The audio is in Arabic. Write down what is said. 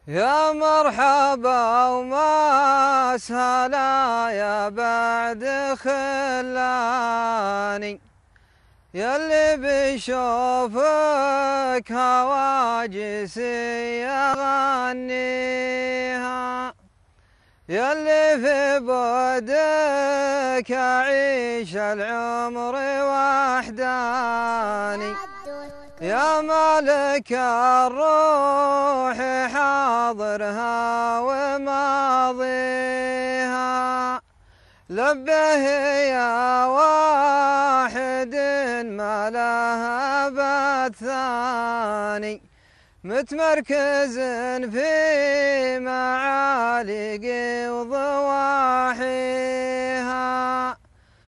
يا مرحبا ومسهلا يا بعد خلاني، ياللي بيشوفك هواجسي يغنيها، ياللي في بعدك أعيش العمر وحداني، يا مالك الروح حاضرها وماضيها، لبه يا واحد ما لها بالثاني، متمركز في معالق وضواحيها.